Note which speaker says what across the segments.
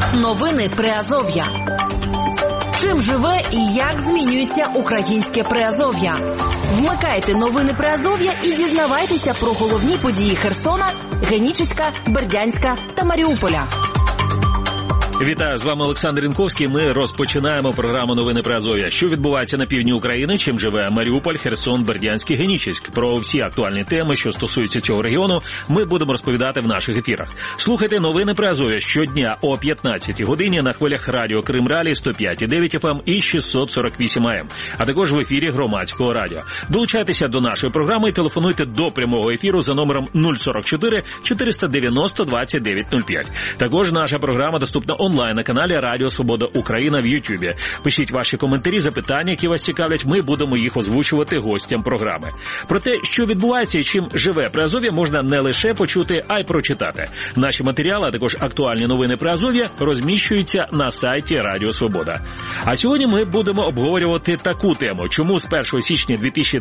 Speaker 1: Новини Приазов'я. Чим живе і як змінюється українське Приазов'я? Вмикайте новини Приазов'я і дізнавайтеся про головні події Херсона, Генічеська, Бердянська та Маріуполя.
Speaker 2: Вітаю, з вами Олександр Янковський. Ми розпочинаємо програму «Новини Приазов'я». Що відбувається на півдні України, чим живе Маріуполь, Херсон, Бердянськ і Генічеськ. Про всі актуальні теми, що стосуються цього регіону, ми будемо розповідати в наших ефірах. Слухайте «Новини Приазов'я» щодня о 15-й годині на хвилях радіо Крим Реалії 105,9 FM і 648 AM, а також в ефірі Громадського радіо. Долучайтеся до нашої програми і телефонуйте до прямого ефіру за номером 044 490 2905. Також наша програма доступна онлайн на каналі Радіо Свобода Україна в Ютубі. Пишіть ваші коментарі, запитання, які вас цікавлять, ми будемо їх озвучувати гостям програми. Про те, що відбувається і чим живе Приазов'я, можна не лише почути, а й прочитати. Наші матеріали, а також актуальні новини Приазов'я розміщуються на сайті Радіо Свобода. А сьогодні ми будемо обговорювати таку тему, чому з 1 січня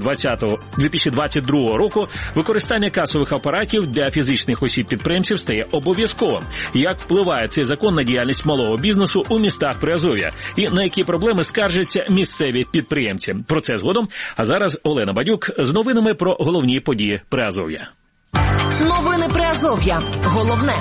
Speaker 2: 2022 року використання касових апаратів для фізичних осіб-підприємців стає обов'язковим. Як впливає цей закон на діяльність малого бізнесу у містах Приазов'я і на які проблеми скаржаться місцеві підприємці. Про це згодом. А зараз Олена Бадюк з новинами про головні події Приазов'я.
Speaker 1: Новини Приазов'я. Головне.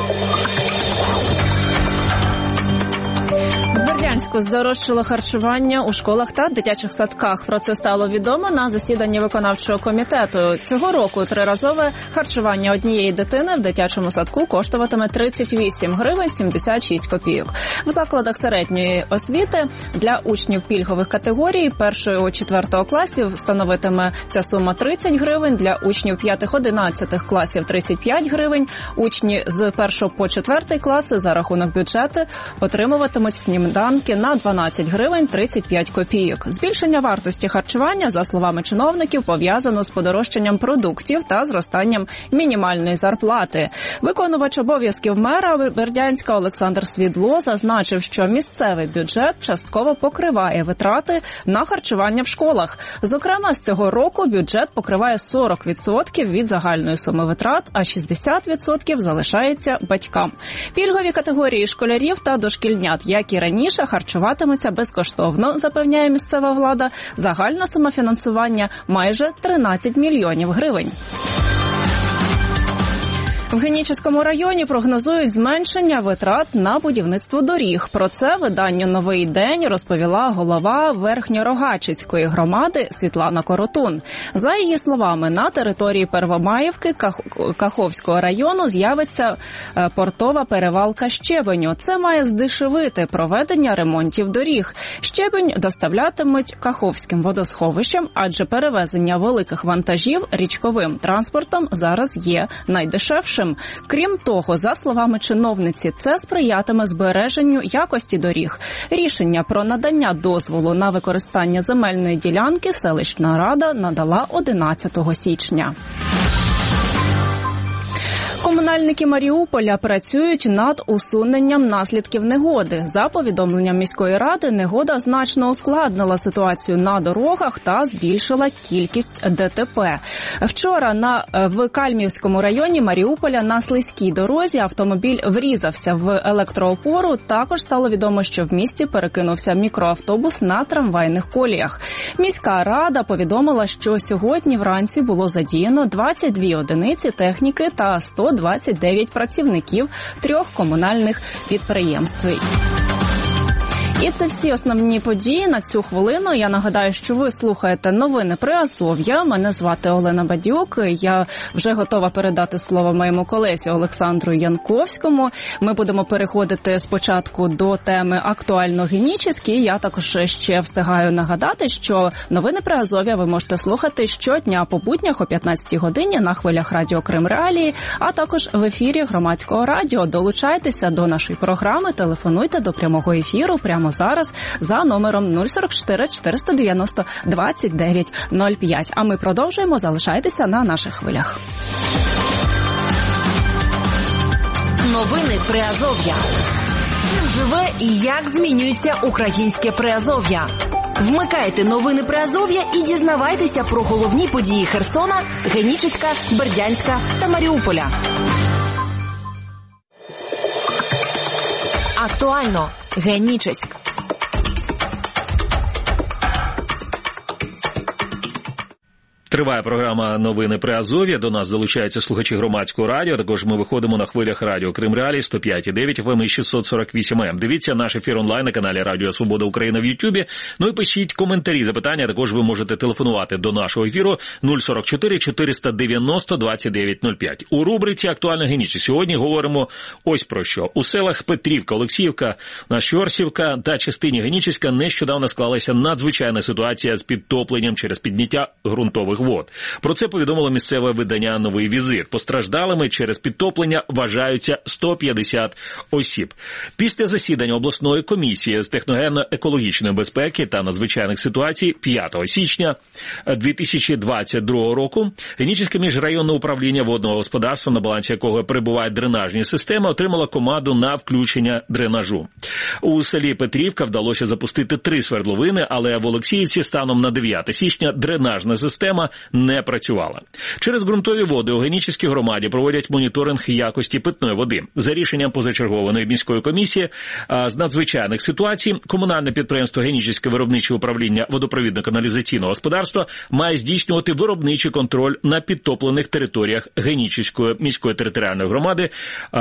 Speaker 3: В Бердянську здорожчало харчування у школах та дитячих садках. Про це стало відомо на засіданні виконавчого комітету. Цього року триразове харчування однієї дитини в дитячому садку коштуватиме 38 гривень 76 копійок. В закладах середньої освіти для учнів пільгових категорій 1-4 класів становитиме ця сума 30 гривень, для учнів 5-11 класів 35 гривень. Учні з 1 по 4 класи за рахунок бюджету отримуватимуть сніданки на 12 гривень 35 копійок. Збільшення вартості харчування, за словами чиновників, пов'язано з подорожчанням продуктів та зростанням мінімальної зарплати. Виконувач обов'язків мера Бердянська Олександр Свідло зазначив, що місцевий бюджет частково покриває витрати на харчування в школах. Зокрема, з цього року бюджет покриває 40% від загальної суми витрат, а 60% залишається батькам. Пільгові категорії школярів та дошкільнят, як і раніше, харчуватиметься безкоштовно, запевняє місцева влада. Загальна сума фінансування – майже 13 мільйонів гривень. В Генічеському районі прогнозують зменшення витрат на будівництво доріг. Про це виданню «Новий день» розповіла голова Верхньорогачицької громади Світлана Коротун. За її словами, на території Первомаївки Каховського району з'явиться портова перевалка щебеню. Це має здешевити проведення ремонтів доріг. Щебень доставлятимуть Каховським водосховищем, адже перевезення великих вантажів річковим транспортом зараз є найдешевшим. Крім того, за словами чиновниці, це сприятиме збереженню якості доріг. Рішення про надання дозволу на використання земельної ділянки селищна рада надала 11 січня. Комунальники Маріуполя працюють над усуненням наслідків негоди. За повідомленням міської ради, негода значно ускладнила ситуацію на дорогах та збільшила кількість ДТП. Вчора в Кальмівському районі Маріуполя на слизькій дорозі автомобіль врізався в електроопору. Також стало відомо, що в місті перекинувся мікроавтобус на трамвайних коліях. Міська рада повідомила, що сьогодні вранці було задіяно 22 одиниці техніки та 129 працівників 3 комунальних підприємств. І це всі основні події на цю хвилину. Я нагадаю, що ви слухаєте новини Приазов'я. Мене звати Олена Бадюк. Я вже готова передати слово моєму колезі Олександру Янковському. Ми будемо переходити спочатку до теми актуально Генічеській. Я також ще встигаю нагадати, що новини Приазов'я ви можете слухати щодня по буднях о 15-й годині на хвилях радіо Крим Реалії, а також в ефірі Громадського радіо. Долучайтеся до нашої програми, телефонуйте до прямого ефіру прямо зараз за номером 044 490 2905. А ми продовжуємо. Залишайтеся на наших хвилях.
Speaker 1: Новини Приазов'я. Чим живе і як змінюється українське Приазов'я? Вмикайте новини Приазов'я і дізнавайтеся про головні події Херсона, Генічеська, Бердянська та Маріуполя. Актуально. Генічеськ.
Speaker 2: Триває програма «Новини Приазов'я». До нас долучаються слухачі громадського радіо. Також ми виходимо на хвилях радіо Крим Реалії 105,9 FM і 648 м. Дивіться наш ефір онлайн на каналі Радіо Свобода Україна в Ютубі. Ну і пишіть коментарі, запитання. Також ви можете телефонувати до нашого ефіру 044 490 2905. У рубриці «Актуальна Генічеськ» сьогодні говоримо ось про що. У селах Петрівка, Олексіївка, Щорсівка та частині Генічеська нещодавно склалася надзвичайна ситуація з підтопленням через підняття ґрунтових вод. Про це повідомило місцеве видання «Новий візир». Постраждалими через підтоплення вважаються 150 осіб. Після засідання обласної комісії з техногенно-екологічної безпеки та надзвичайних ситуацій 5 січня 2022 року Генічеське міжрайонне управління водного господарства, на балансі якого перебувають дренажні системи, отримало команду на включення дренажу. У селі Петрівка вдалося запустити 3 свердловини, але в Олексіївці станом на 9 січня дренажна система не працювала. Через ґрунтові води у Генічеській громаді проводять моніторинг якості питної води. За рішенням позачергової міської комісії з надзвичайних ситуацій, комунальне підприємство Генічеське виробниче управління водопровідно-каналізаційного господарства має здійснювати виробничий контроль на підтоплених територіях Генічеської міської територіальної громади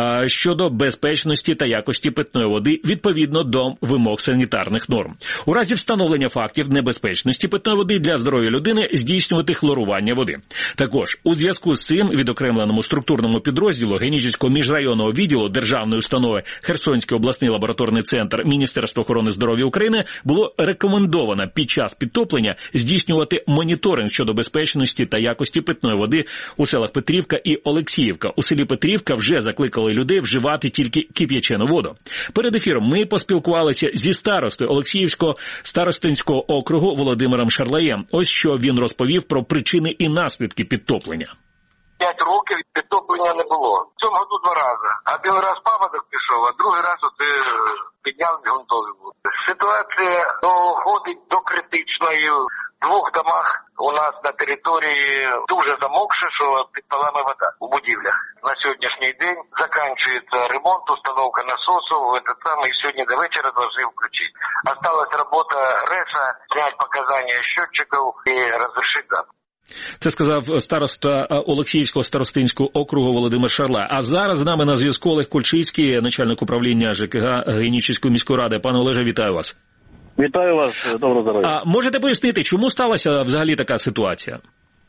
Speaker 2: щодо безпечності та якості питної води відповідно до вимог санітарних норм. У разі встановлення фактів небезпечності питної води для здоров'я людини здійснювати хлорування води. Також у зв'язку з цим відокремленому структурному підрозділу Генічеського міжрайонного відділу державної установи Херсонський обласний лабораторний центр Міністерства охорони здоров'я України було рекомендовано під час підтоплення здійснювати моніторинг щодо безпечності та якості питної води у селах Петрівка і Олексіївка. У селі Петрівка вже закликали людей вживати тільки кип'ячену воду. Перед ефіром ми поспілкувалися зі старостою Олексіївського старостинського округу Володимиром Шарлаєм. Ось що він розповів про причини і наслідки підтоплення.
Speaker 4: 5 років підтоплення не було. В цьому году 2 рази. Один раз паводок пішов, а другий раз підняли ґрунтові води. Ситуація доходить до критичної. В 2 домах у нас на території дуже замокше, що під полами вода у будівлях. На сьогоднішній день закінчується ремонт, установка насосу, і сьогодні до вечора повинні включити. Осталась робота РЕСа, зняти показання щотчиків і розрішити дату.
Speaker 2: Це сказав староста Олексіївського старостинського округу Володимир Шарлай. А зараз з нами на зв'язку Олег Кульчицький, начальник управління ЖКГ Генічеської міської ради. Пане Олеже, вітаю вас.
Speaker 5: Вітаю вас, доброго здоров'я.
Speaker 2: Можете пояснити, чому сталася взагалі така ситуація?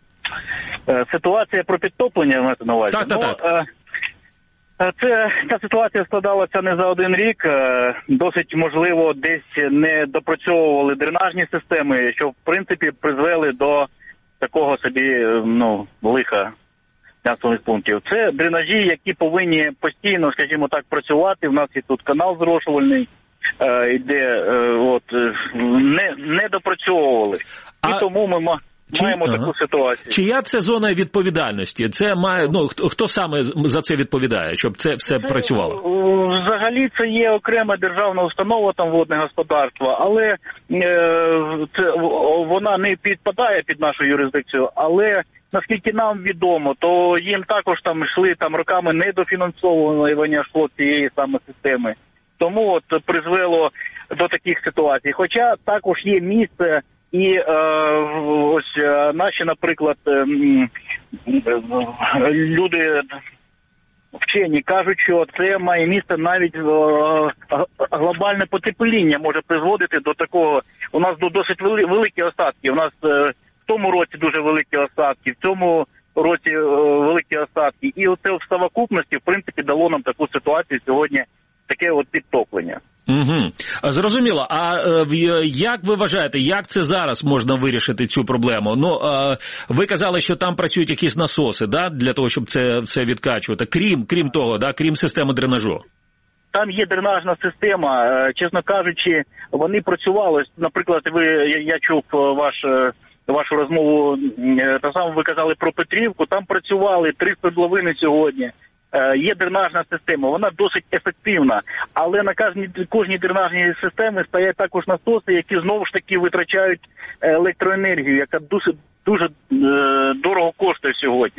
Speaker 5: Ситуація про підтоплення, маєте на увазі?
Speaker 2: Так.
Speaker 5: Ця ситуація складалася не за один рік. Досить, можливо, десь не допрацьовували дренажні системи, що, в принципі, призвели до такого собі, лиха населених пунктів. Це дренажі, які повинні постійно, скажімо так, працювати. У нас є тут канал зрошувальний, де не допрацьовували. І тому ми маємо таку ситуацію.
Speaker 2: Чия це зона відповідальності? Це має, хто саме за це відповідає, щоб це все працювало?
Speaker 5: Взагалі це є окрема державна установа, там водне господарство, але вона не підпадає під нашу юрисдикцію, але наскільки нам відомо, то їм також там йшли роками недофінансовування цієї саме системи. Тому призвело до таких ситуацій. Хоча також є місце, і ось наші, наприклад, люди вчені кажуть, що це має місце навіть глобальне потепління може призводити до такого. У нас досить великі осадки. У нас в тому році дуже великі осадки, в цьому році великі осадки. І оце в совокупності, в принципі, дало нам таку ситуацію сьогодні, таке підтоплення.
Speaker 2: Угу. Зрозуміло. А як ви вважаєте, як це зараз можна вирішити цю проблему? Ви казали, що там працюють якісь насоси, да, для того, щоб це відкачувати. Крім того, да, крім системи дренажу.
Speaker 5: Там є дренажна система. Чесно кажучи, вони працювали. Наприклад, я чув вашу розмову, так само ви казали про Петрівку. Там працювали 3 свердловини сьогодні. Є дренажна система, вона досить ефективна, але на кожній дренажній системі стоять також насоси, які знову ж таки витрачають електроенергію, яка дуже дорого коштує сьогодні.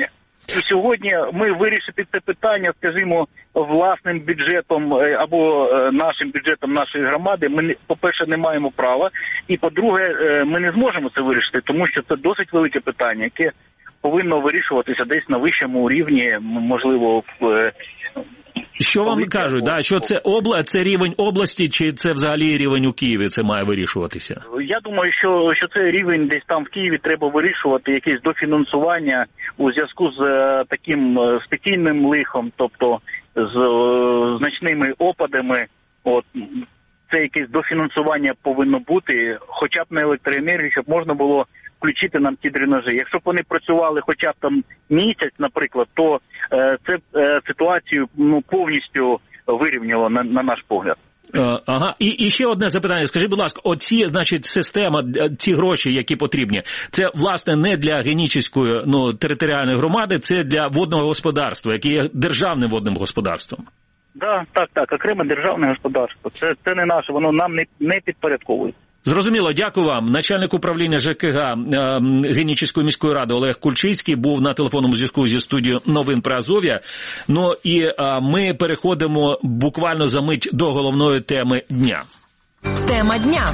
Speaker 5: І сьогодні ми вирішити це питання, скажімо, власним бюджетом або нашим бюджетом нашої громади, ми, по-перше, не маємо права, і, по-друге, ми не зможемо це вирішити, тому що це досить велике питання, яке повинно вирішуватися десь на вищому рівні, можливо,
Speaker 2: Що вам кажуть, да? Що це рівень області, чи це взагалі рівень у Києві це має вирішуватися?
Speaker 5: Я думаю, що це рівень десь там в Києві треба вирішувати, якесь дофінансування у зв'язку з таким стихійним лихом, тобто з значними опадами. От це якесь дофінансування повинно бути, хоча б на електроенергію, щоб можна було включити нам ті дренажі. Якщо б вони працювали хоча б там місяць, наприклад, то це ситуацію повністю вирівняло на наш погляд.
Speaker 2: Ага. І ще одне запитання. Скажіть, будь ласка, оці, значить, система, ці гроші, які потрібні, це, власне, не для Генічеської територіальної громади, це для водного господарства, яке є державним водним господарством.
Speaker 5: Так, окреме державне господарство. Це не наше, воно нам не підпорядковує.
Speaker 2: Зрозуміло, дякую вам. Начальник управління ЖКГ Генічеської міської ради Олег Кульчицький був на телефонному зв'язку зі студією новин Приазов'я. Ну і ми переходимо буквально за мить до головної теми дня.
Speaker 1: Тема дня.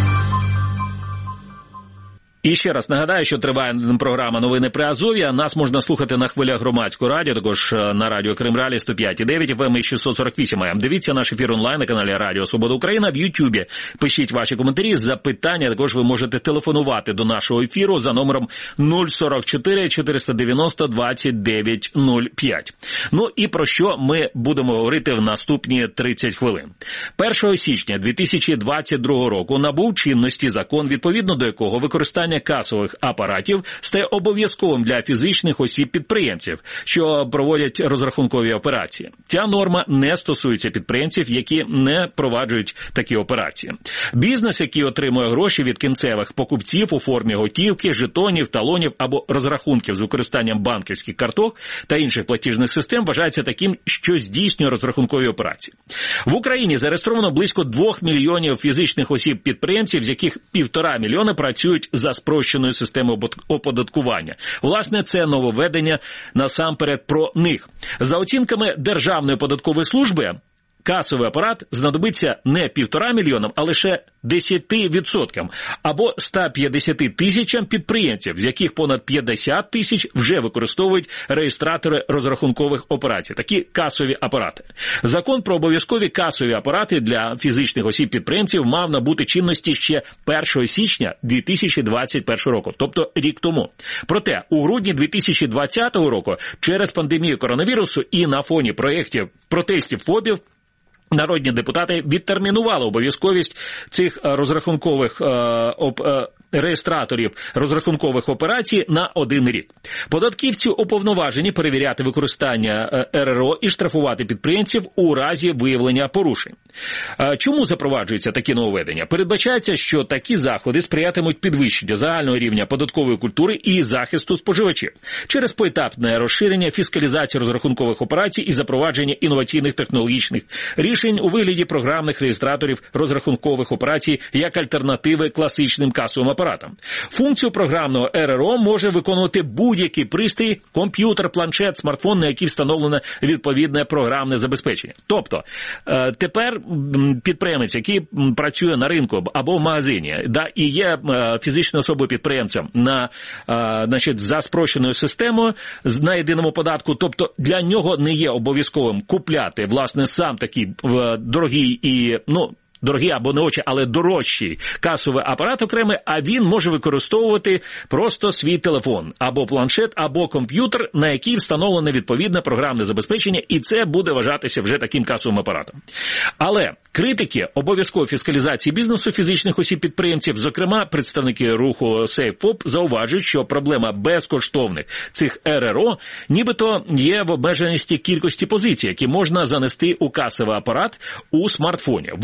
Speaker 2: І ще раз нагадаю, що триває програма «Новини Приазов'я». Нас можна слухати на хвилях громадського радіо, також на радіо Кримралі 105,9 FM і 648 АМ. Дивіться наш ефір онлайн на каналі Радіо Свобода Україна в Ютубі. Пишіть ваші коментарі, запитання. Також ви можете телефонувати до нашого ефіру за номером 044 490 2905. Ну і про що ми будемо говорити в наступні 30 хвилин. 1 січня 2022 року набув чинності закон, відповідно до якого використання касових апаратів стає обов'язковим для фізичних осіб-підприємців, що проводять розрахункові операції. Ця норма не стосується підприємців, які не проваджують такі операції. Бізнес, який отримує гроші від кінцевих покупців у формі готівки, жетонів, талонів або розрахунків з використанням банківських карток та інших платіжних систем, вважається таким, що здійснює розрахункові операції. В Україні зареєстровано близько 2 мільйонів фізичних осіб-підприємців, з яких 1,5 мільйона працюють за спрощеною системою оподаткування. Власне, це нововведення насамперед про них. За оцінками Державної податкової служби, касовий апарат знадобиться не 1,5 мільйонам, а лише 10% або 150 тисячам підприємців, з яких понад 50 тисяч вже використовують реєстратори розрахункових операцій, такі касові апарати. Закон про обов'язкові касові апарати для фізичних осіб-підприємців мав набути чинності ще 1 січня 2021 року, тобто рік тому. Проте у грудні 2020 року через пандемію коронавірусу і на фоні протестів ФОПів народні депутати відтермінували обов'язковість цих розрахункових реєстраторів розрахункових операцій на 1 рік. Податківці уповноважені перевіряти використання РРО і штрафувати підприємців у разі виявлення порушень. Чому запроваджуються такі нововведення? Передбачається, що такі заходи сприятимуть підвищенню загального рівня податкової культури і захисту споживачів через поетапне розширення фіскалізації розрахункових операцій і запровадження інноваційних технологічних рішень у вигляді програмних реєстраторів розрахункових операцій як альтернативи класичним касовим апаратам. Функцію програмного РРО може виконувати будь-який пристрій, комп'ютер, планшет, смартфон, на який встановлене відповідне програмне забезпечення. Тобто, тепер підприємець, який працює на ринку або в магазині, і є фізичною особою підприємцем за спрощеною системою на єдиному податку, тобто для нього не є обов'язковим купляти, власне, сам такий дорогий або не очі, але дорожчий касовий апарат окремий, а він може використовувати просто свій телефон, або планшет, або комп'ютер, на який встановлене відповідне програмне забезпечення, і це буде вважатися вже таким касовим апаратом. Але критики обов'язкової фіскалізації бізнесу фізичних осіб-підприємців, зокрема представники руху SafeFOP, зауважують, що проблема безкоштовних цих РРО нібито є в обмеженості кількості позицій, які можна занести у касовий апарат у смартфоні. Водночас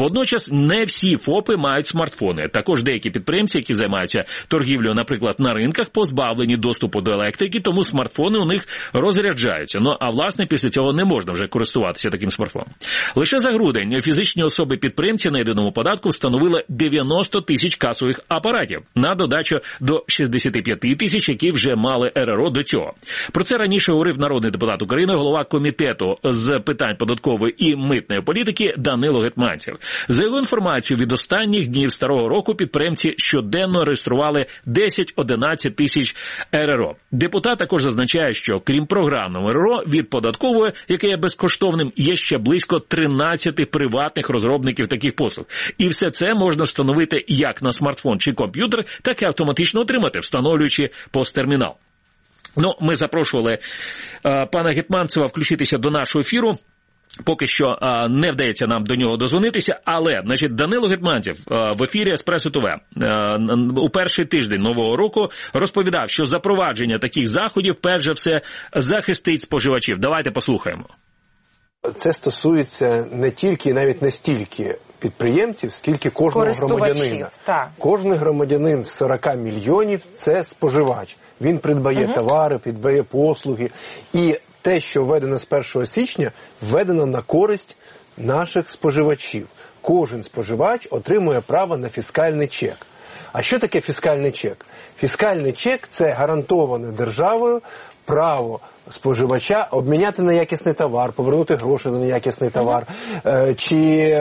Speaker 2: Водночас не всі ФОПи мають смартфони. Також деякі підприємці, які займаються торгівлею, наприклад, на ринках, позбавлені доступу до електрики, тому смартфони у них розряджаються. Ну, а власне, після цього не можна вже користуватися таким смартфоном. Лише за грудень фізичні особи-підприємці на єдиному податку встановили 90 тисяч касових апаратів, на додачу до 65 тисяч, які вже мали РРО до цього. Про це раніше говорив народний депутат України, голова комітету з питань податкової і митної політики Данило Гетманцев. За його інформацією, від останніх днів старого року підприємці щоденно реєстрували 10-11 тисяч РРО. Депутат також зазначає, що крім програмного РРО від податкової, яке є безкоштовним, є ще близько 13 приватних розробників таких послуг. І все це можна встановити як на смартфон чи комп'ютер, так і автоматично отримати, встановлюючи посттермінал. Ну, ми запрошували пана Гетманцева включитися до нашого ефіру. Поки що не вдається нам до нього дозвонитися, але, значить, Данило Гетманцев в ефірі Еспресо ТВ у перший тиждень нового року розповідав, що запровадження таких заходів, перш за все, захистить споживачів. Давайте послухаємо.
Speaker 6: Це стосується не тільки і навіть не стільки підприємців, скільки кожного громадянина. Так. Кожен громадянин з 40 мільйонів – це споживач. Він придбає товари, придбає послуги. І те, що введено з 1 січня, введено на користь наших споживачів. Кожен споживач отримує право на фіскальний чек. А що таке фіскальний чек? Фіскальний чек – це гарантоване державою право споживача обміняти на якісний товар, повернути гроші на неякісний товар, чи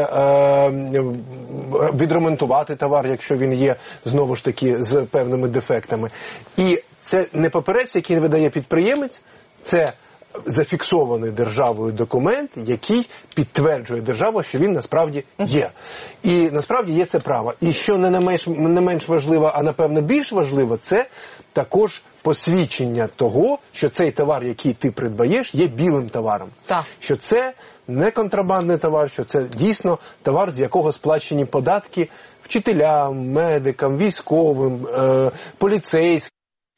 Speaker 6: відремонтувати товар, якщо він є, знову ж таки, з певними дефектами. І це не папірець, який видає підприємець, це зафіксований державою документ, який підтверджує державу, що він насправді є. І насправді є це право. І що не менш важливо, а напевно більш важливо, це також посвідчення того, що цей товар, який ти придбаєш, є білим товаром. Так. Що це не контрабандний товар, що це дійсно товар, з якого сплачені податки вчителям, медикам, військовим, поліцейським.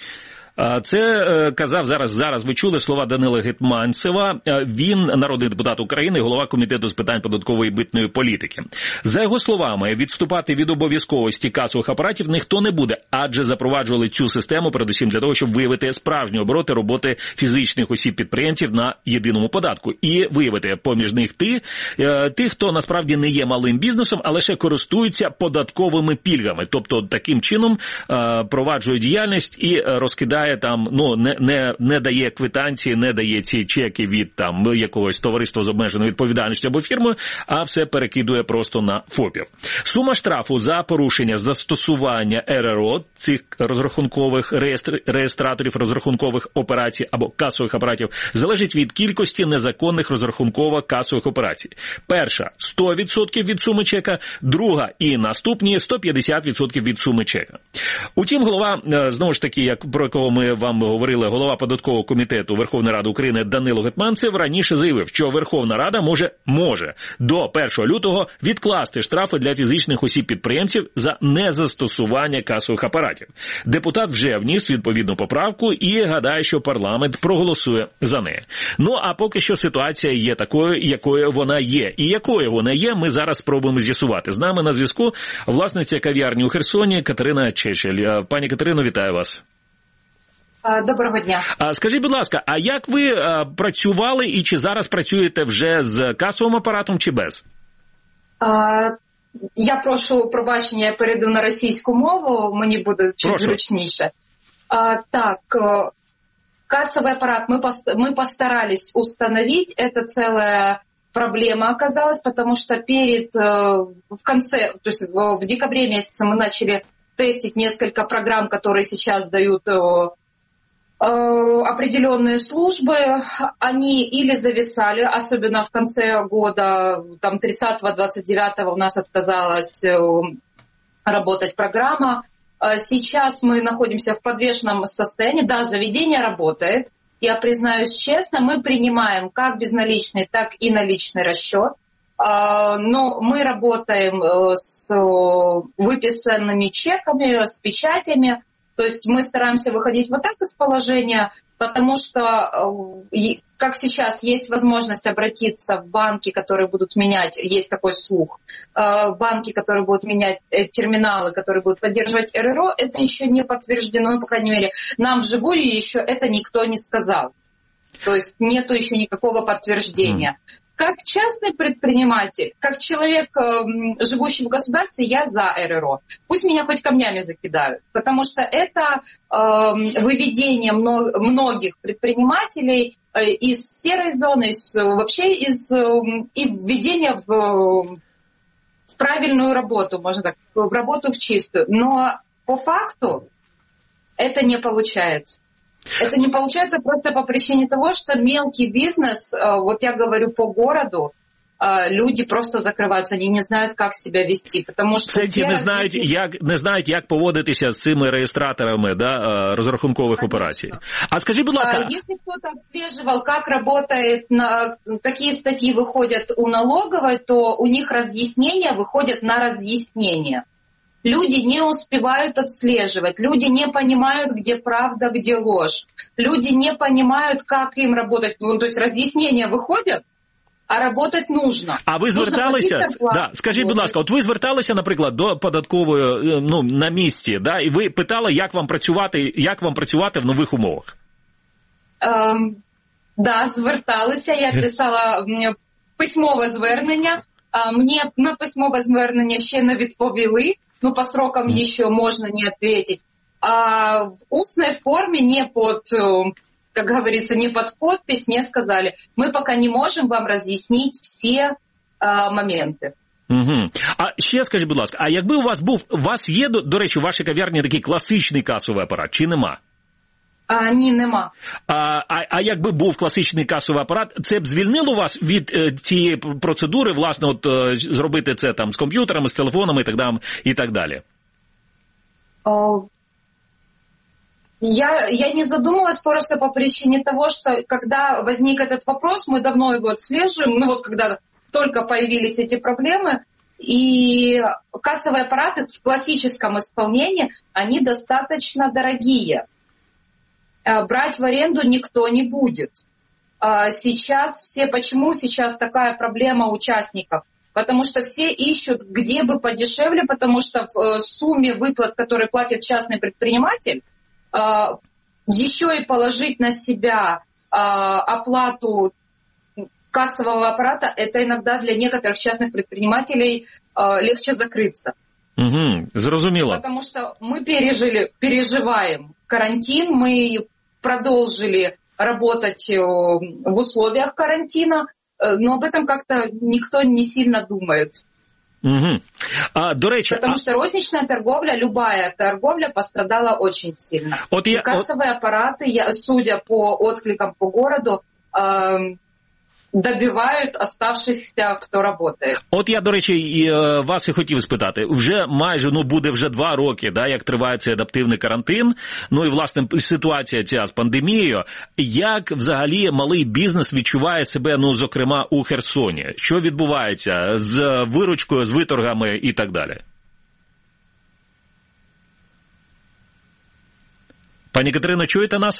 Speaker 2: Це казав зараз ви чули слова Данила Гетманцева. Він народний депутат України, голова комітету з питань податкової і митної політики. За його словами, відступати від обов'язковості касових апаратів ніхто не буде, адже запроваджували цю систему передусім для того, щоб виявити справжні обороти роботи фізичних осіб-підприємців на єдиному податку і виявити поміж них тих, хто насправді не є малим бізнесом, а лише користуються податковими пільгами. Тобто таким чином проваджує діяльність і розкидає там, не дає квитанції, не дає ці чеки від там якогось товариства з обмеженою відповідальністю або фірмою, а все перекидує просто на ФОПів. Сума штрафу за порушення застосування РРО цих розрахункових реєстраторів розрахункових операцій або касових апаратів залежить від кількості незаконних розрахунково-касових операцій. Перша – 100% від суми чека, друга і наступні – 150% від суми чека. Утім, голова, знову ж таки, про якого ми вам говорили, голова податкового комітету Верховної Ради України Данило Гетманцев раніше заявив, що Верховна Рада може до 1 лютого відкласти штрафи для фізичних осіб-підприємців за незастосування касових апаратів. Депутат вже вніс відповідну поправку і гадає, що парламент проголосує за неї. Ну, а поки що ситуація є такою, якою вона є. І якою вона є, ми зараз спробуємо з'ясувати. З нами на зв'язку власниця кав'ярні у Херсоні Катерина Чечель. Пані Катерино, вітаю вас.
Speaker 7: Доброго дня.
Speaker 2: Скажіть, будь ласка, а як ви працювали і чи зараз працюєте вже з касовим апаратом чи без?
Speaker 7: Я прошу пробачення, я перейду на російську мову, мені буде чуть зручніше. Так, кассовый аппарат мы постарались установить, это целая проблема оказалась, потому что в конце, то есть в декабре месяце мы начали тестить несколько программ, которые сейчас дают определенные службы, они или зависали, особенно в конце года, там 30-29 у нас отказалась работать программа. Сейчас мы находимся в подвешенном состоянии. Да, заведение работает. Я признаюсь честно, мы принимаем как безналичный, так и наличный расчет. Но мы работаем с выписанными чеками, с печатями. То есть мы стараемся выходить вот так из положения. потому что, как сейчас, есть возможность обратиться в банки, которые будут менять, есть такой слух, банки, которые будут менять терминалы, которые будут поддерживать РРО, это еще не подтверждено, ну, по крайней мере, нам вживую еще это никто не сказал. То есть нету еще никакого подтверждения. Как частный предприниматель, как человек, живущий в государстве, я за РРО. Пусть меня хоть камнями закидают, потому что это выведение многих предпринимателей из серой зоны, вообще и введение в правильную работу, можно так, в работу в чистую. Но по факту это не получается. Это не получается просто по причине того, что мелкий бизнес, вот я говорю по городу, люди просто закриваються, вони не знають, як себе вести, тому що
Speaker 2: не знають, як поводитися з цими реєстраторами, да, розрахункових операцій. А скажи, будь ласка,
Speaker 7: если кто-то отслеживал, как работает, какие статьи выходят у налоговой, то у них разъяснения выходят на разъяснение. Люди не успевают отслеживать, люди не понимают, где правда, где ложь. Люди не понимают, как им работать. Ну, то есть разъяснения выходят, а работать нужно.
Speaker 2: А ви зверталися, да, скажіть, будь ласка, от ви зверталися, наприклад, до податкової, ну, на місці, да, і ви питали, як вам працювати в нових умовах?
Speaker 7: Да, зверталися, я писала письмове звернення, мені на письмове звернення ще не відповіли. Ну, по срокам еще можно не ответить. А в устной форме, не под, как говорится, не под подпись, мне сказали, мы пока не можем вам разъяснить все моменти.
Speaker 2: Угу. А ще скажіть, будь ласка, а якби у вас є, до речі, у вашій кав'ярні такий класичний касовий апарат, чи нема?
Speaker 7: Ні, нема.
Speaker 2: А якби був класичний касовий апарат, це б звільнило вас від тієї процедури, власне, от зробити це там з комп'ютерами, з телефонами і так далі?
Speaker 7: Я не задумалась просто по причине того, что когда возник этот вопрос, мы давно его отслеживаем, ну вот когда только появились эти проблемы, и кассовые аппараты в классическом исполнении, они достаточно дорогие. Брать в аренду никто не будет. Почему сейчас такая проблема участников? Потому что все ищут, где бы подешевле, потому что в сумме выплат, которые платит частный предприниматель, еще и положить на себя оплату кассового аппарата, это иногда для некоторых частных предпринимателей легче закрыться.
Speaker 2: Угу, зрозуміло.
Speaker 7: Потому что мы переживаем карантин, мы продолжили работать в условиях карантина, но об этом как-то никто не сильно думает.
Speaker 2: Угу. До речі,
Speaker 7: потому что розничная торговля, любая торговля пострадала очень сильно. И кассовые аппараты, судя по откликам по городу, добивають оставшихся, хто працює.
Speaker 2: От я, до речі, вас і хотів спитати. Вже майже, буде вже 2 роки, да, як триває цей адаптивний карантин, ну і, власне, ситуація ця з пандемією. Як взагалі малий бізнес відчуває себе, зокрема, у Херсоні? Що відбувається з виручкою, з виторгами і так далі? Пані Катерино, чуєте нас?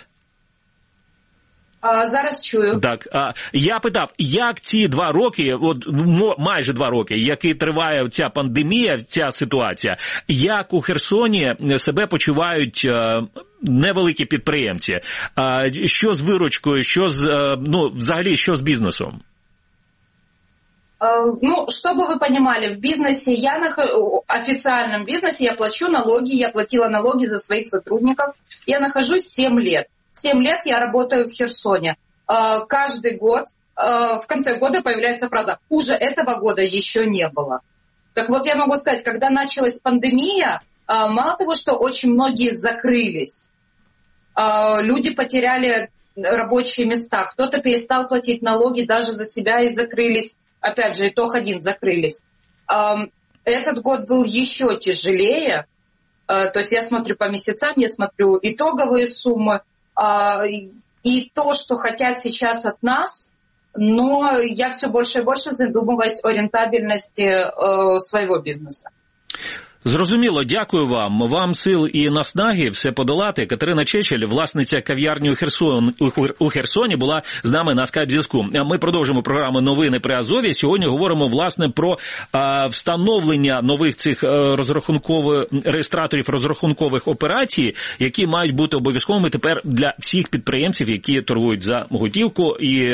Speaker 7: Зараз чую.
Speaker 2: Так, я питав, як ці 2 роки, от майже 2 роки, які триває ця пандемія, ця ситуація, як у Херсоні себе почувають невеликі підприємці? Що з виручкою, взагалі, що з бізнесом?
Speaker 7: Чтобы вы понимали, в бизнесе, официальном бизнесе я плачу налоги, я платила налоги за своих сотрудников, я нахожусь 7 лет. 7 лет я работаю в Херсоне. Каждый год, в конце года появляется фраза «хуже этого года еще не было». Так вот я могу сказать, когда началась пандемия, мало того, что очень многие закрылись, люди потеряли рабочие места, кто-то перестал платить налоги даже за себя и закрылись. Опять же, итог один, закрылись. Этот год был еще тяжелее. То есть я смотрю по месяцам, я смотрю итоговые суммы. И то, что хотят сейчас от нас, но я все больше и больше задумываюсь о рентабельности своего бизнеса.
Speaker 2: Зрозуміло, дякую вам. Вам сил і наснаги все подолати. Катерина Чечель, власниця кав'ярні у Херсоні, була з нами на скайп-зв'язку. Ми продовжимо програму «Новини при Азові». Сьогодні говоримо, власне, про встановлення нових цих реєстраторів розрахункових операцій, які мають бути обов'язковими тепер для всіх підприємців, які торгують за готівку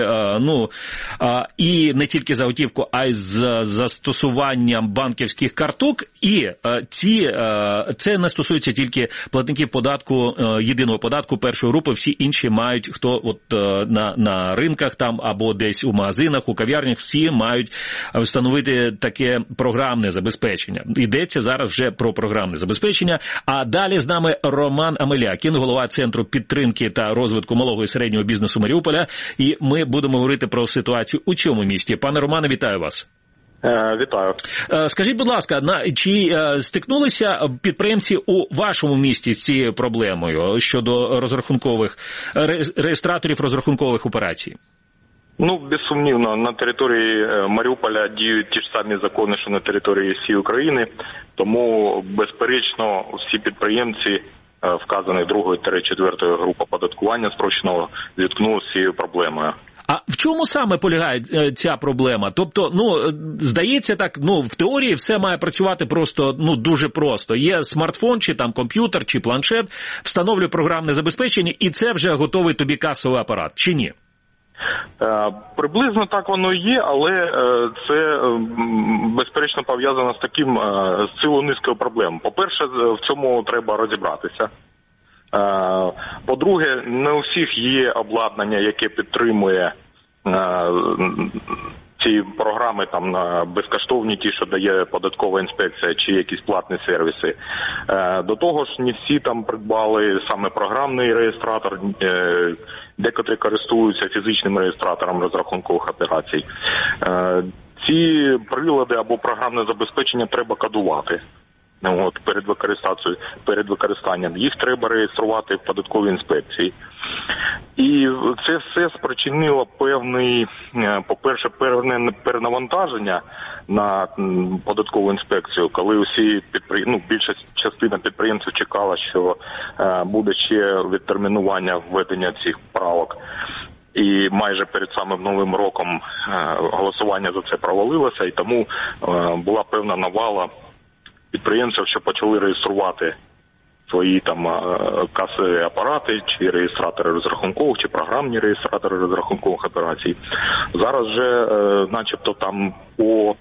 Speaker 2: і не тільки за готівку, а й з застосуванням банківських карток. І це не стосується тільки платників податку, єдиного податку першої групи, всі інші мають, хто на ринках там або десь у магазинах, у кав'ярнях, всі мають встановити таке програмне забезпечення. Йдеться зараз вже про програмне забезпечення. А далі з нами Роман Амелякін, голова Центру підтримки та розвитку малого і середнього бізнесу Маріуполя. І ми будемо говорити про ситуацію у цьому місті. Пане Романе, вітаю вас.
Speaker 8: Вітаю.
Speaker 2: Скажіть, будь ласка, чи стикнулися підприємці у вашому місті з цією проблемою щодо реєстраторів розрахункових операцій?
Speaker 8: Безсумнівно, на території Маріуполя діють ті ж самі закони, що на території всієї України, тому, безперечно, всі підприємці вказаної 2-4 групи оподаткування спрощеного зіткнулися з цією проблемою.
Speaker 2: А в чому саме полягає ця проблема? Тобто, здається так, в теорії все має працювати просто, дуже просто. Є смартфон, чи там комп'ютер, чи планшет, встановлює програмне забезпечення, і це вже готовий тобі касовий апарат, чи ні?
Speaker 8: Приблизно так воно і є, але це, безперечно, пов'язано з цілою низкою проблем. По-перше, в цьому треба розібратися. По-друге, не у всіх є обладнання, яке підтримує ці програми безкоштовні, ті, що дає податкова інспекція, чи якісь платні сервіси. До того ж, не всі там придбали саме програмний реєстратор, декотрі користуються фізичним реєстратором розрахункових операцій. Ці прилади або програмне забезпечення треба кодувати. Перед використанням. Їх треба реєструвати в податковій інспекції. І це все спричинило по-перше, певне перенавантаження на податкову інспекцію, коли більша частина підприємців чекала, що буде ще відтермінування введення цих правок. І майже перед самим Новим роком голосування за це провалилося, і тому була певна навала підприємців, що почали реєструвати свої касові апарати, чи реєстратори розрахункових, чи програмні реєстратори розрахункових операцій. Зараз же, начебто, по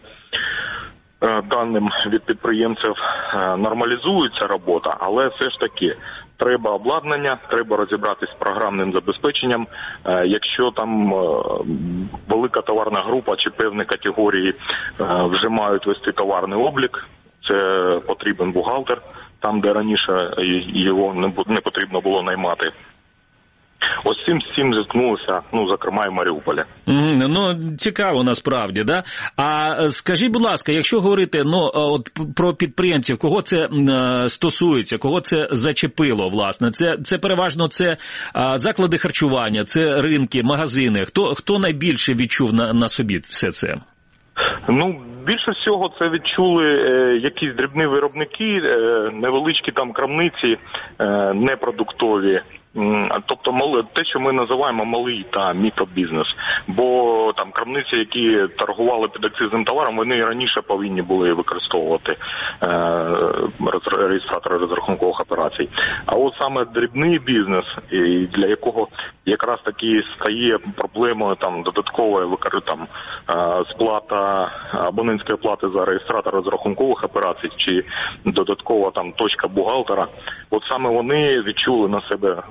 Speaker 8: даним від підприємців нормалізується робота, але все ж таки треба обладнання, треба розібратися з програмним забезпеченням. Якщо велика товарна група чи певні категорії вже мають вести товарний облік, це потрібен бухгалтер, там, де раніше його не потрібно було наймати. Ось з цим зіткнулося, зокрема, і в Маріуполі.
Speaker 2: Цікаво насправді, да? А скажіть, будь ласка, якщо говорити про підприємців, кого це стосується, кого це зачепило, власне? Це переважно заклади харчування, це ринки, магазини. Хто найбільше відчув на собі все це?
Speaker 8: Більше всього це відчули якісь дрібні виробники, невеличкі крамниці, непродуктові. Тобто те, що ми називаємо малий та мікробізнес. Бо крамниці, які торгували підакцизним товаром, вони і раніше повинні були використовувати реєстратори розрахункових операцій. А от саме дрібний бізнес, для якого якраз таки стає проблемою додаткової сплата абонентської плати за реєстратор розрахункових операцій чи додаткова точка бухгалтера, от саме вони відчули на себе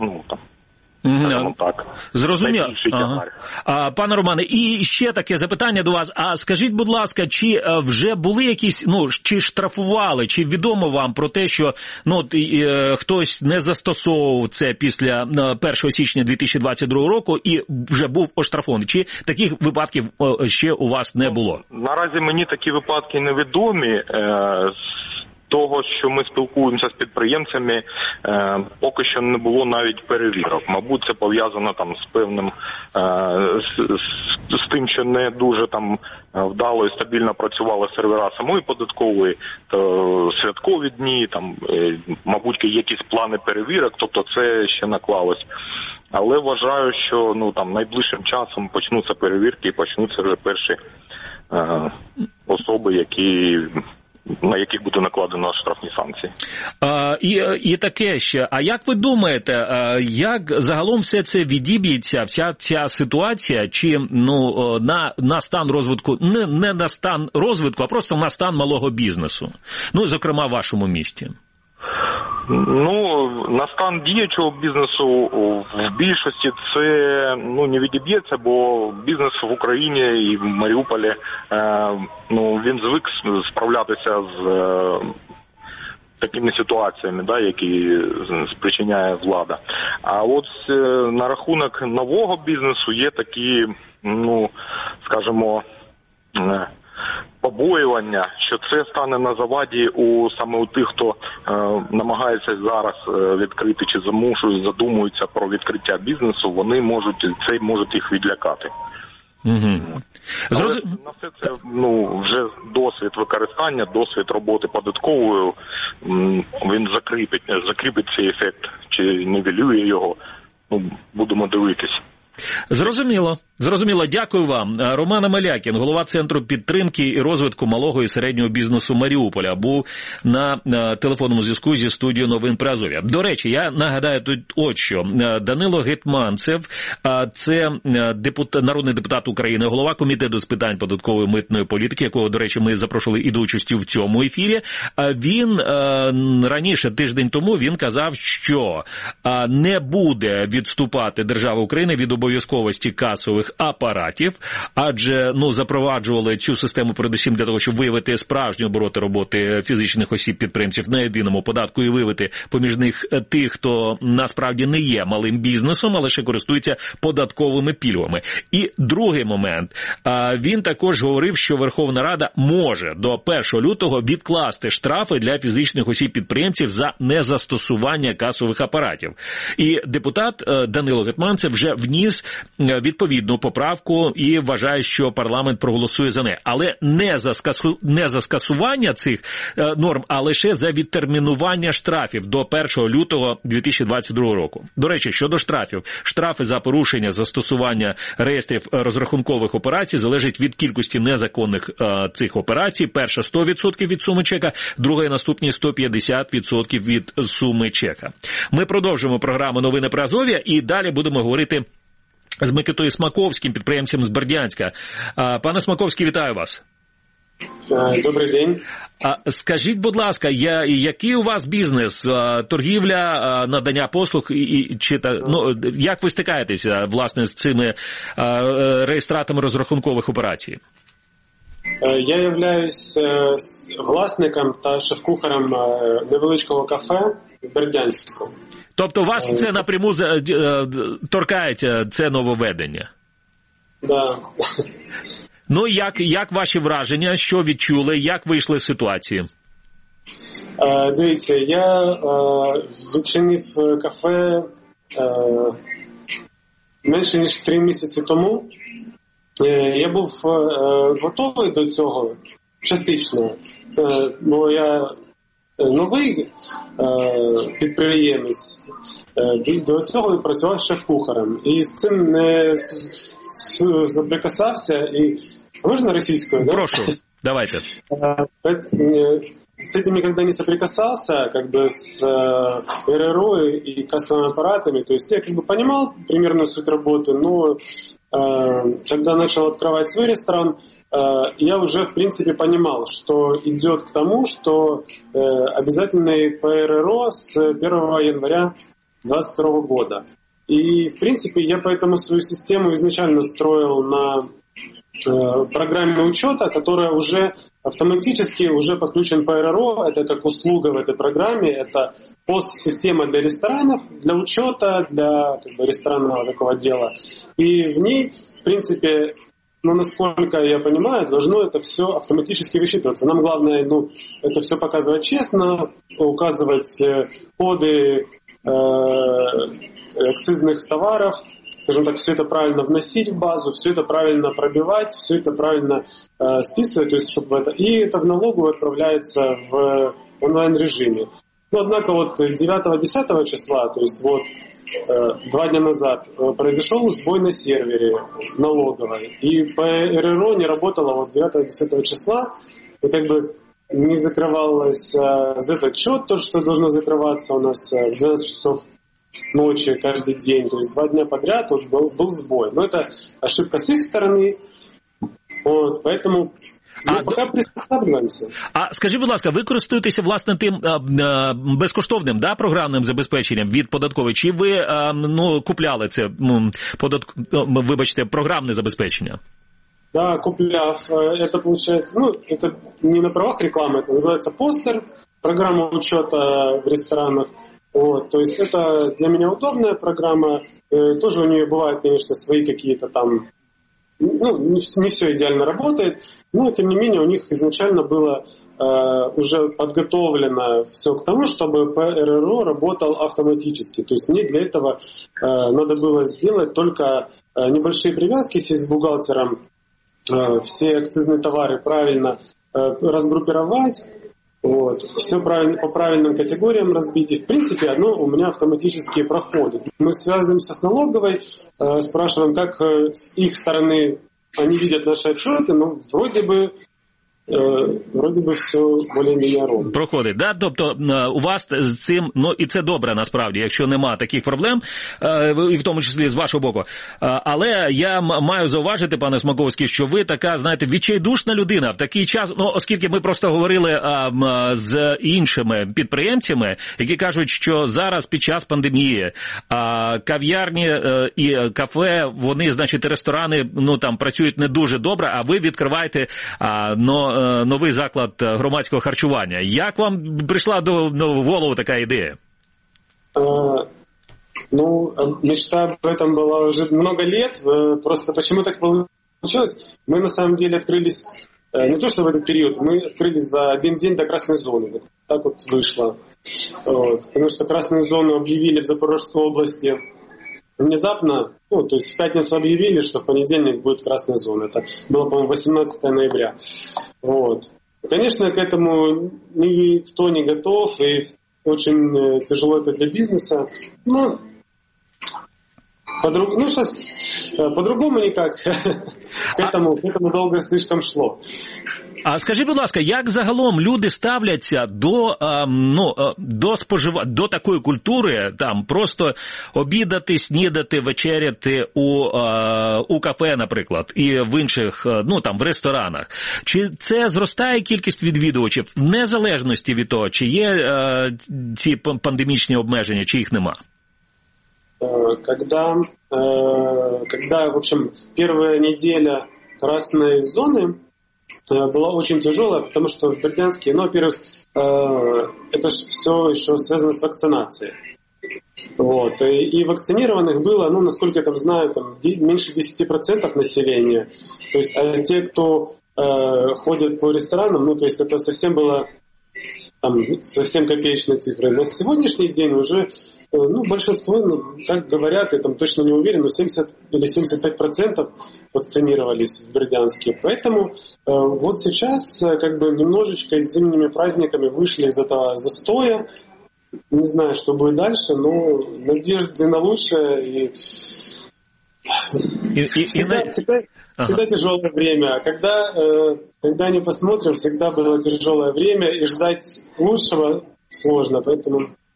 Speaker 8: так.
Speaker 2: Зрозуміло. Пане Романе, і ще таке запитання до вас. А скажіть, будь ласка, чи вже були якісь, чи штрафували, чи відомо вам про те, що хтось не застосовував це після 1 січня 2022 року і вже був оштрафований? Чи таких випадків ще у вас не було?
Speaker 8: Наразі мені такі випадки невідомі. того, що ми спілкуємося з підприємцями, поки що не було навіть перевірок. Мабуть, це пов'язано там з певним, з тим, що не дуже там вдало і стабільно працювали сервера самої податкової, то святкові дні, там, мабуть, є якісь плани перевірок, тобто це ще наклалось. Але вважаю, що найближчим часом почнуться перевірки і почнуться вже перші особи, на яких буде накладено штрафні санкції.
Speaker 2: І таке ще. А як ви думаєте, як загалом все це відіб'ється, вся ця ситуація, чи на стан розвитку, не на стан розвитку, а просто на стан малого бізнесу? Зокрема, в вашому місті.
Speaker 8: На стан діючого бізнесу в більшості це не відіб'ється, бо бізнес в Україні і в Маріуполі, він звик справлятися з такими ситуаціями, які спричиняє влада. А от на рахунок нового бізнесу є такі, скажімо, побоювання, що це стане на заваді саме у тих, хто намагається зараз відкрити чи задумуються про відкриття бізнесу, вони можуть їх відлякати.
Speaker 2: Угу.
Speaker 8: Але на все це вже досвід використання, досвід роботи податковою, він закріпить цей ефект чи нівелює його, будемо дивитись.
Speaker 2: Зрозуміло. Дякую вам. Роман Амелякін, голова Центру підтримки і розвитку малого і середнього бізнесу Маріуполя, був на телефонному зв'язку зі студією новин Приазов'я. До речі, я нагадаю тут от що. Данило Гетманцев, це народний депутат України, голова Комітету з питань податкової митної політики, якого, до речі, ми запрошували і до участі в цьому ефірі. Він раніше, тиждень тому, він казав, що не буде відступати держава України від обов'язковості касових апаратів, адже запроваджували цю систему передусім для того, щоб виявити справжні обороти роботи фізичних осіб-підприємців на єдиному податку і виявити поміж них тих, хто насправді не є малим бізнесом, а лише користується податковими пільгами. І другий момент, він також говорив, що Верховна Рада може до 1 лютого відкласти штрафи для фізичних осіб-підприємців за незастосування касових апаратів. І депутат Данило Гетманцев вже вніс відповідну поправку і вважає, що парламент проголосує за неї. Але не за скасування цих норм, а лише за відтермінування штрафів до 1 лютого 2022 року. До речі, щодо штрафів. Штрафи за порушення застосування реєстрів розрахункових операцій залежать від кількості незаконних цих операцій. Перша 100% від суми чека, друга і наступні 150% від суми чека. Ми продовжуємо програму «Новини Приазов'я» і далі будемо говорити з Микитою Смаковським, підприємцем з Бердянська. Пане Смаковський, вітаю вас.
Speaker 9: Добрий день.
Speaker 2: Скажіть, будь ласка, який у вас бізнес, торгівля, надання послуг, як ви стикаєтеся, власне, з цими реєстратами розрахункових операцій?
Speaker 9: Я являюсь власником та шеф-кухарем невеличкого кафе в Бердянську.
Speaker 2: Тобто вас це напряму торкається, це нововведення?
Speaker 9: Да.
Speaker 2: Як ваші враження, що відчули, як вийшли з ситуації?
Speaker 9: Дивіться, я відчинив кафе менше ніж 3 місяці тому. Я був готовий до цього частично, бо я новий підприємець, до цього працював шеф-кухарем. І з цим не соприкасався. І можна російською? Да?
Speaker 2: Прошу, давайте.
Speaker 9: С этим никогда не соприкасался, с РРО и кассовыми аппаратами. То есть я понимал примерно суть работы, но когда начал открывать свой ресторан, я уже, в принципе, понимал, что идет к тому, что обязательный ПРРО с 1 января 2022 года. И, в принципе, я поэтому свою систему изначально строил на программе учета, которая уже автоматически уже подключен ПРРО. Это как услуга в этой программе, это постсистема для ресторанов, для учета, для ресторанного такого дела. И в ней, в принципе, но насколько я понимаю, должно это все автоматически высчитываться. Нам главное, это все показывать честно, указывать коды акцизных товаров, скажем так, все это правильно вносить в базу, все это правильно пробивать, все это правильно списывать, то есть, чтобы это... И это в налоговую отправляется в онлайн-режиме. Однако 9-10 числа, то есть 2 дня назад, произошел сбой на сервере налоговой. И по РРО не работало 9-10 числа, и не закрывалось Z-отчет, то, что должно закрываться у нас в 12 часов ночи каждый день, то есть 2 дня подряд был сбой. Но это ошибка с их стороны, поэтому поки приспосаблюємося.
Speaker 2: А скажіть, будь ласка, ви користуєтеся, власне, тим безкоштовним програмним забезпеченням від податкової, чи ви купляли це програмне забезпечення?
Speaker 9: Да, купляв. Это получается, это не на правах рекламы, это называется Постер, программа учета в ресторанах. То есть это для меня удобная программа. Тоже у нее бывают, конечно, свои какие-то там, не все идеально работает, но тем не менее у них изначально было уже подготовлено все к тому, чтобы ПРРО работал автоматически. То есть мне для этого надо было сделать только небольшие привязки, сесть с бухгалтером, все акцизные товары правильно разгруппировать, все правильно, по правильным категориям разбить, и в принципе оно у меня автоматически проходит. Мы связываемся с налоговой, спрашиваем, как с их стороны они видят наши отчеты, вроде би все більш-менш ровно.
Speaker 2: Проходить, да? Тобто у вас з цим, і це добре насправді, якщо нема таких проблем, і в тому числі з вашого боку. Але я маю зауважити, пане Смаковський, що ви така, знаєте, відчайдушна людина в такий час, оскільки ми просто говорили з іншими підприємцями, які кажуть, що зараз під час пандемії кав'ярні і кафе, вони, значить, ресторани, там працюють не дуже добре, а ви відкриваєте новий заклад громадського харчування. Як вам прийшла в голову така ідея?
Speaker 9: Мечта об этом была уже много лет. Просто почему так получилось? Мы на самом деле открылись, не то что в этот период, мы открылись за один день до красной зоны. Так вышло. Потому что красную зону объявили в Запорожской области внезапно, то есть в пятницу объявили, что в понедельник будет красная зона. Это было, по-моему, 18 ноября. Конечно, к этому никто не готов, и очень тяжело это для бизнеса. Сейчас по-другому никак. К этому долго слишком шло.
Speaker 2: А скажіть, будь ласка, як загалом люди ставляться до такої культури, там просто обідати, снідати, вечеряти у кафе, наприклад, і в інших, в ресторанах? Чи це зростає кількість відвідувачів в незалежності від того, чи є ці пандемічні обмеження, чи їх нема?
Speaker 9: Когда, в общем, первая неделя красной зоны была очень тяжелая, потому что в Бердянске, во-первых, это же все еще связано с вакцинацией. И вакцинированных было, насколько я знаю, меньше 10% населения. То есть, а те, кто ходят по ресторанам, то есть это совсем было совсем копеечные цифры. На сегодняшний день уже большинство, как говорят, я точно не уверен, но 70 или 75% вакцинировались в Бердянске. Поэтому сейчас немножечко с зимними праздниками вышли из этого застоя. Не знаю, что будет дальше, но надежды на лучшее. Всегда тяжелое время. Когда не посмотрим, всегда было тяжелое время, и ждать лучшего сложно, поэтому...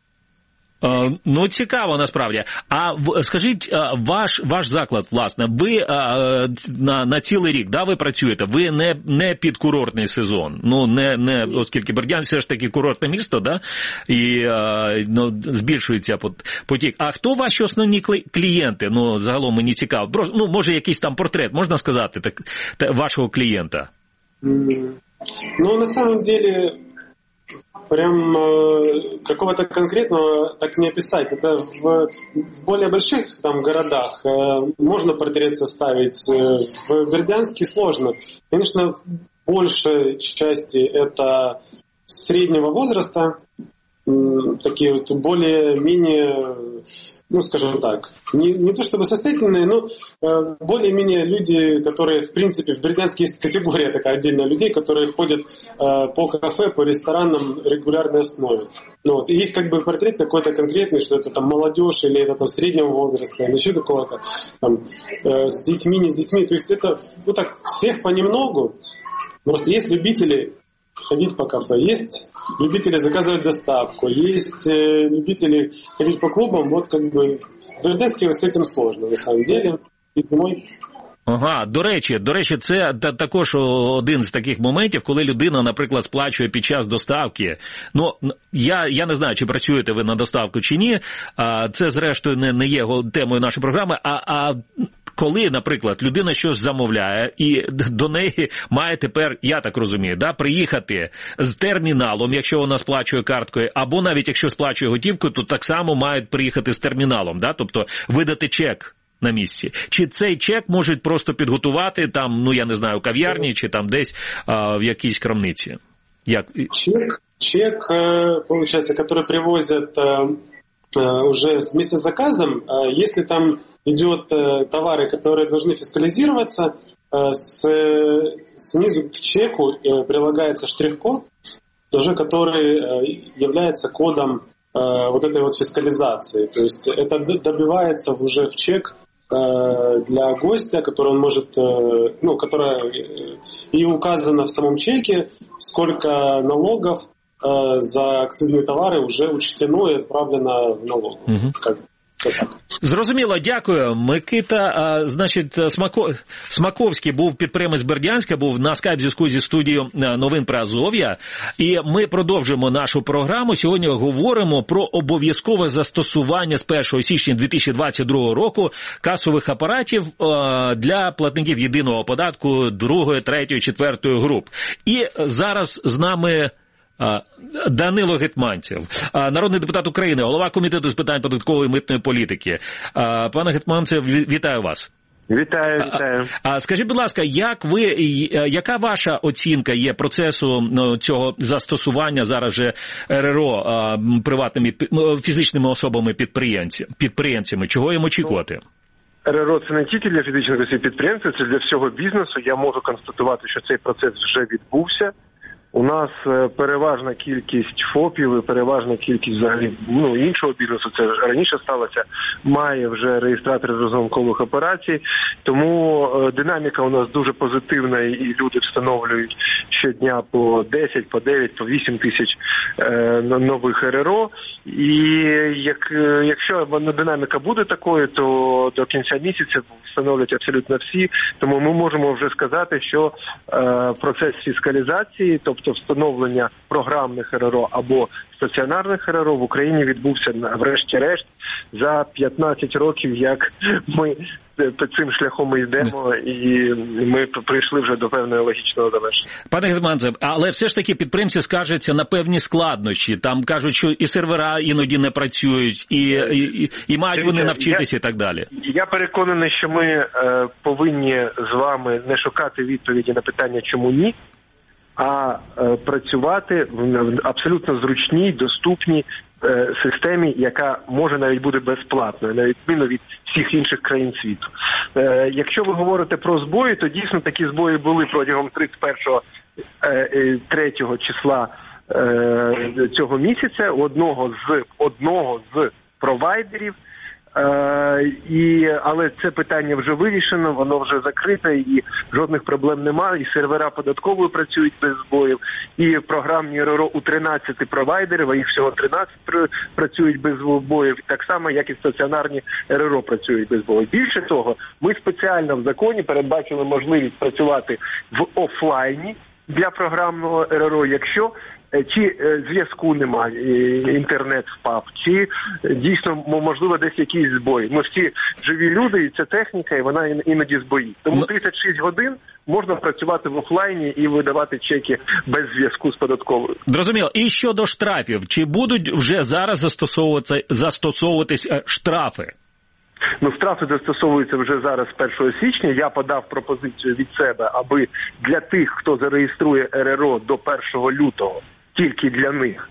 Speaker 2: Цікаво, насправді. А скажіть, ваш заклад, власне, ви на цілий рік, ви працюєте, ви не під курортний сезон, оскільки Бердянськ все ж таки курортне місто, і збільшується потік. А хто ваші основні клієнти? Загалом мені цікаво. Може, якийсь там портрет, можна сказати, вашого клієнта?
Speaker 9: На самом деле... прям какого-то конкретного так не описать. Это в более больших там городах можно портрет составить. В Бердянске сложно. Конечно, в большей части это среднего возраста, такие вот более-менее, ну, скажем так, не то чтобы состоятельные, но более-менее люди, которые, в принципе, в Бердянске есть категория такая отдельная людей, которые ходят по кафе, по ресторанам в регулярной основе. Ну, вот, и их как бы портрет какой-то конкретный, что это там молодежь или это там среднего возраста, или еще какого-то там с детьми, не с детьми. То есть это вот так всех понемногу. Просто есть любители ходить по кафе, есть любители заказывать доставку, есть любители ходить по клубам. Вот как бы в Бердянске с этим сложно, на самом деле. И зимой.
Speaker 2: Ага, до речі, це також один з таких моментів, коли людина, наприклад, сплачує під час доставки. Ну, я не знаю, чи працюєте ви на доставку чи ні, це, зрештою, не є темою нашої програми, а коли, наприклад, людина щось замовляє, і до неї має тепер, я так розумію, приїхати з терміналом, якщо вона сплачує карткою, або навіть якщо сплачує готівкою, то так само мають приїхати з терміналом, тобто видати чек на місці. Чи цей чек можуть просто підготувати там, ну я не знаю, у кав'ярні, чи там десь в якійсь крамниці? Як?
Speaker 9: Чек, получается, который привозят уже вместе с заказом, если там идет товары, которые должны фискализироваться, снизу к чеку прилагается штрих-код, уже который является кодом вот этой вот фискализации. То есть это добивается уже в чек для гостя, который он может, ну, которая и указано в самом чеке, сколько налогов за акцизные товары уже учтено и отправлено в налог. Угу.
Speaker 2: Зрозуміло, дякую. Микита, значить, Смаковський був підприємець Бердянська, був на скайп-зв'язку зі студією новин Приазов'я. І ми продовжуємо нашу програму. Сьогодні говоримо про обов'язкове застосування з 1 січня 2022 року касових апаратів для платників єдиного податку 2, 3, 4 груп. І зараз з нами Данило Гетманцев, народний депутат України, голова Комітету з питань податкової і митної політики. Пане Гетманцев, вітаю вас.
Speaker 10: Вітаю.
Speaker 2: Скажіть, будь ласка, яка ваша оцінка є процесу цього застосування зараз же РРО приватними фізичними особами підприємцями? Чого їм очікувати?
Speaker 10: РРО – це не тільки для фізичних осіб підприємців, це для всього бізнесу. Я можу констатувати, що цей процес вже відбувся. У нас переважна кількість ФОПів і переважна кількість взагалі іншого бізнесу, це раніше сталося, має вже реєстратори розрахункових операцій, тому динаміка у нас дуже позитивна і люди встановлюють щодня по 10, по 9, по 8 тисяч нових РРО. І якщо динаміка буде такою, то до кінця місяця встановлять абсолютно всі, тому ми можемо вже сказати, що процес фіскалізації, тобто встановлення програмних РРО або стаціонарних РРО в Україні відбувся врешті-решт за 15 років, як ми цим шляхом йдемо, і ми прийшли вже до певного логічного завершення.
Speaker 2: Пане Гетманцев, але все ж таки підприємці скаржаться на певні складнощі. Там кажуть, що і сервера іноді не працюють, і мають вони навчитися і так далі.
Speaker 10: Я переконаний, що ми повинні з вами не шукати відповіді на питання «чому ні?», а працювати в абсолютно зручній, доступній системі, яка може навіть бути безплатною, на відміну від всіх інших країн світу. Якщо ви говорите про збої, то дійсно такі збої були протягом 31-3 числа цього місяця у одного з провайдерів. Але це питання вже вирішено, воно вже закрите і жодних проблем немає. І сервера податкової працюють без збоїв, і програмні РРО у 13 провайдерів, а їх всього 13 працюють без збоїв, так само, як і стаціонарні РРО працюють без збоїв. Більше того, ми спеціально в законі передбачили можливість працювати в офлайні для програмного РРО, якщо чи зв'язку немає, інтернет впав, чи дійсно, можливо, десь якісь збої. Ми всі живі люди, і це техніка, і вона іноді збоїть. Тому 36 годин можна працювати в офлайні і видавати чеки без зв'язку з податковою.
Speaker 2: Зрозуміло. І щодо штрафів, чи будуть вже зараз застосовуватись штрафи?
Speaker 10: Штрафи застосовуються вже зараз з 1 січня. Я подав пропозицію від себе, аби для тих, хто зареєструє РРО до 1 лютого, тільки для них,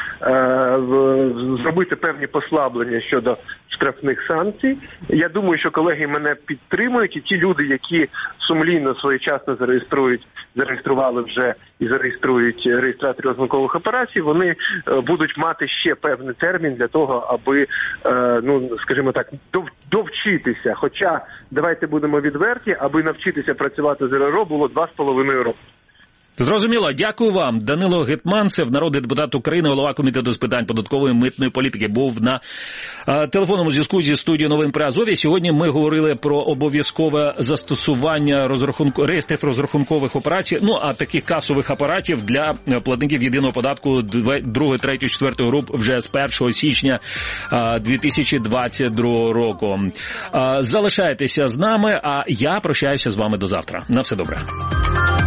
Speaker 10: зробити певні послаблення щодо штрафних санкцій. Я думаю, що колеги мене підтримують, і ті люди, які сумлінно, своєчасно зареєстрували вже і зареєструють реєстраторів розрахункових операцій, вони будуть мати ще певний термін для того, аби, скажімо так, довчитися. Хоча, давайте будемо відверті, аби навчитися працювати з РРО було 2,5 роки.
Speaker 2: Зрозуміло. Дякую вам. Данило Гетманцев, народний депутат України, голова Комітету з питань податкової митної політики, був на телефонному зв'язку зі студією Новин при Азові. Сьогодні ми говорили про обов'язкове застосування реєстрів розрахункових операцій, а таких касових апаратів для платників єдиного податку 2, 3, 4 груп вже з 1 січня 2022 року. Залишайтеся з нами, а я прощаюся з вами до завтра. На все добре.